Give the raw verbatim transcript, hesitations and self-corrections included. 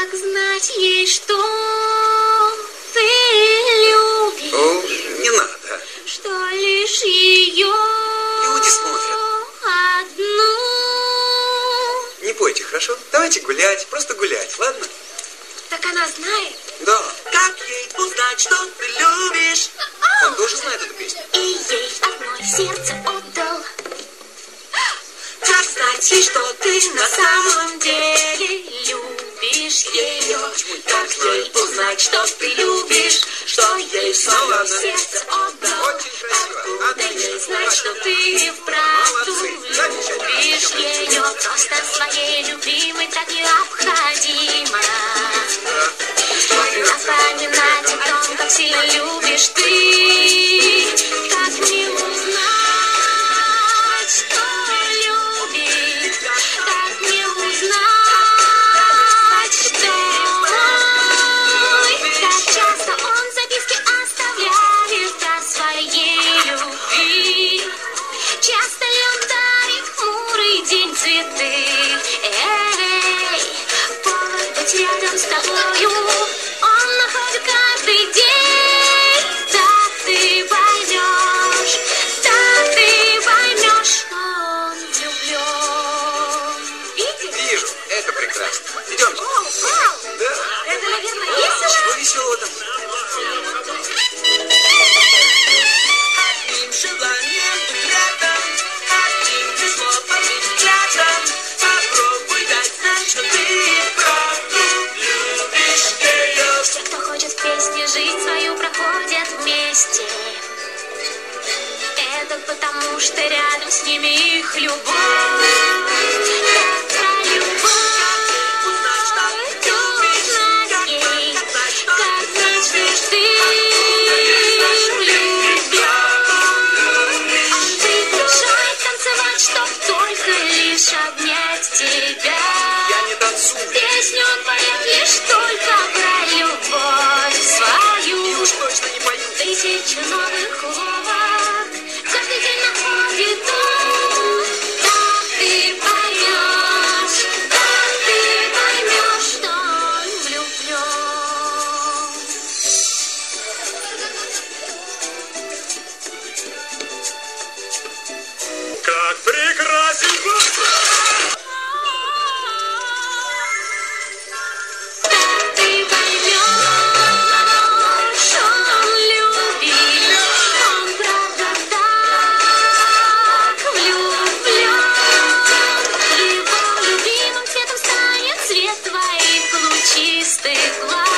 Как знать ей, что ты любишь? О, не надо. Что лишь ее люди смотрят. Одну. Не пойте, хорошо? Давайте гулять, просто гулять, ладно? Так она знает? Да. Как ей узнать, что ты любишь? Он тоже знает эту песню. И ей одной сердце отдал. Как знать ей, что ты на самом деле любишь ее? Как ей узнать, что ты любишь? Что ей снова сердце отдал? Очень красиво. Откуда ей знать, что ты вправду любишь ее? Просто своей любимой так необходимо напоминать о том, как сильно любишь ты. Как не узнать, что любит? Как не узнать, что как часто он записки оставляет о своей любви? Часто ли он дарит хмурый день цветы? Эй, повод быть рядом с тобою он находит каждый день. Так ты поймешь, так ты поймешь, он влюблен. Видишь? Вижу, это прекрасно. Идемте. О, вау! Да. Это, наверное, О, весело? чего веселого там? одним желанием быть рядом, одним лишь словом и взглядом. Попробуй дать знать, что ты правду любишь ее. Все, кто хочет в песне жить свою, проходят вместе. Это потому, что рядом с ними их любовь. Как любовь. Узнать, что ты любишь. Узнать ей, Как знать, что как знать, что ты влюблен. Он приглашает танцевать, чтоб только лишь обнять тебя. Я не танцую. Песню он поет лишь только про любовь свою. И уж точно не пою. Тысячу новых уловок каждый день находит он. Так ты поймешь, так ты поймешь, что он влюблен. Как прекрасен город! Так ты поймешь, что он любит. Он правда так влюблен. Его любимым цветом станет цвет твоих лучистых глаз.